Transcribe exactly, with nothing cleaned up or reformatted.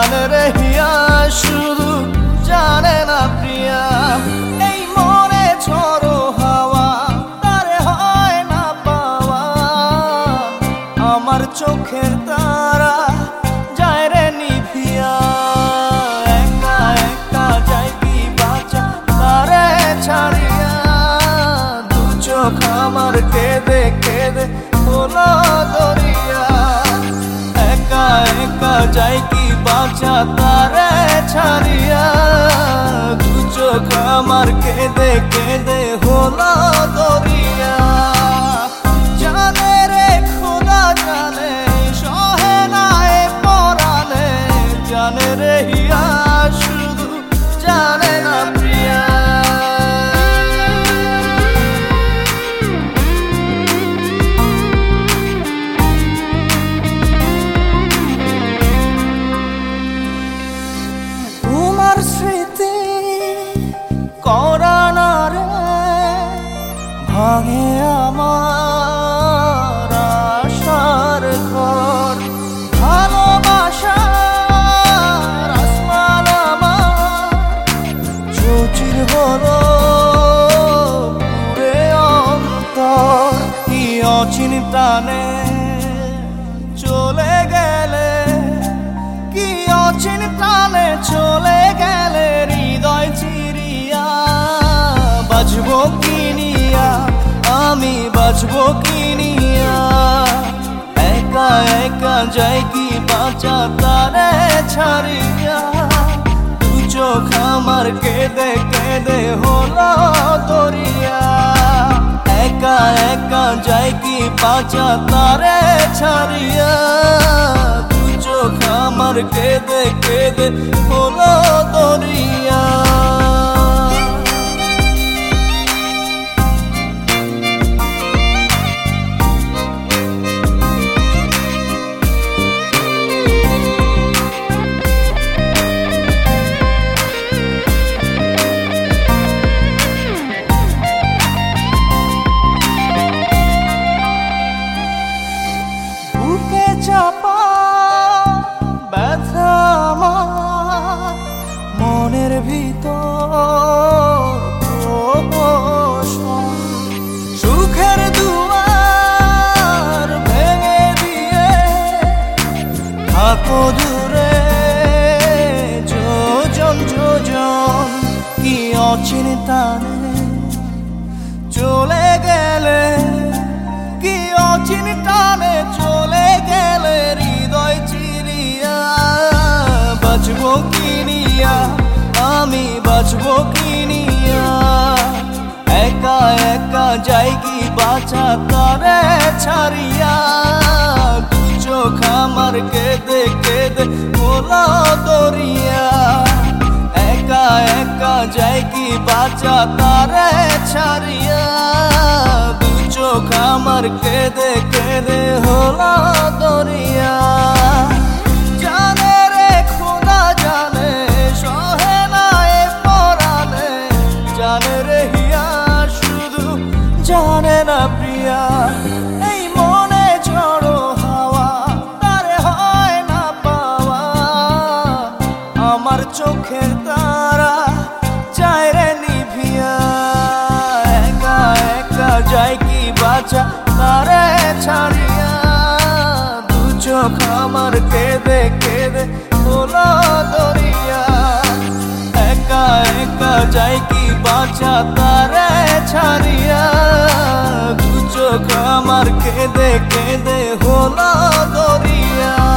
জানে রে হিয়া শুধু জানে না প্রিয়া। এই মনে ঝড়ো হাওয়া তারে হয় না পাওয়া, আমার চোখের তারা যায় রে নিভিয়া। একা একা যাই কি বাঁচা তারে ছাড়িয়া, দু চোখ আমার কেঁদে কেঁদে হলো দরিয়া। একা একা যাই কি বাঁচা তারে ছাড়িয়া, দু চোখ আমার কেঁদে কেঁদে হলো দরিয়া। জানে রে খোদা জানে সহে না এ পরাণে, জানে রে হিয়া শুধু জানে না প্রিয়া। তোমার স্মৃতি করানা রে ভাঙে আমার আশার ঘর। ভালোবাসার আসমান আমার চৌচির হলো পুরে অন্তর। কি অচিন টানে চলে গেলে, কি অচিন টানে চলে গেলে হৃদয় চিরিয়া। বাজবো কিনিয়া আমি বাজবো কিনিয়া, একা একা যাই কি বাঁচা তারে ছাড়িয়া, দু চোখ আমার কেঁদে কেঁদে হলো দরিয়া। একা একা যাই কি বাঁচা তারে ছাড়িয়া, দু চোখ আমার কেঁদে কেঁদে হলো দরিয়া। বুকে চাপা ব্যথা আমার মনের ভিতর প্রহসন। সুখের দুয়ার ভেঙে দিয়ে থাকো দূরে যোজন যোজন। কি অচিন টানে চলে গেলে, কি অচিন টানে চলে গেলে হৃদয় চিরিয়া। বাজবো কিনিয়া আমি বাজবো কিনিয়া, একা একা যাই কি বাঁচা তারে ছাড়িয়া, দু চোখ আমার কেঁদে কেঁদে হলো দরিয়া। একা একা যাই কি বাঁচা তারে ছাড়িয়া, দু চোখ আমার কেঁদে কেঁদে হলো দরিয়া। জানে রে খোদা জানে সহে না এ পরাণে, জানে রে হিয়া শুধু জানে না প্রিয়া। এই মনে ঝড়ো হাওয়া তারে হয় না পাওয়া, আমার চোখের তারা যায় রে নিভিয়া। একা একা যাই কি বাঁচা তারে ছাড়িয়া, দু চোখ আমার কেঁদে কেঁদে হলো দরিয়া। একা একা যাই কি বাঁচা তারে ছাড়িয়া, দু চোখ আমার কেঁদে কেঁদে হলো দরিয়া।